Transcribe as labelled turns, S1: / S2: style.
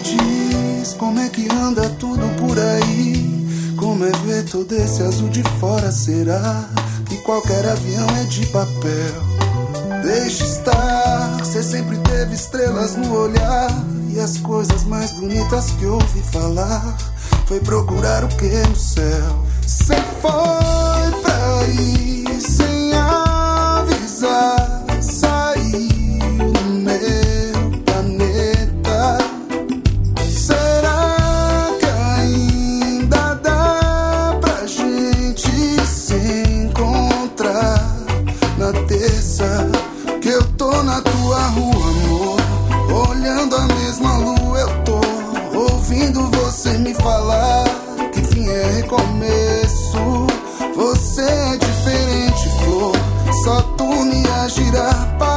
S1: diz como é que anda tudo por aí. Como é ver todo esse azul de fora? Será que qualquer avião é de papel? Deixa estar, cê sempre teve estrelas no olhar. E as coisas mais bonitas que ouvi falar foi procurar o que no céu. Cê foi pra aí sem avisar, saiu do meu planeta. Será que ainda dá pra gente se encontrar na terça? Que eu tô na tua rua, amor, olhando a mesma lua eu tô, ouvindo você me falar que fim é recomeço. Você é diferente, flor, só tu me a girar.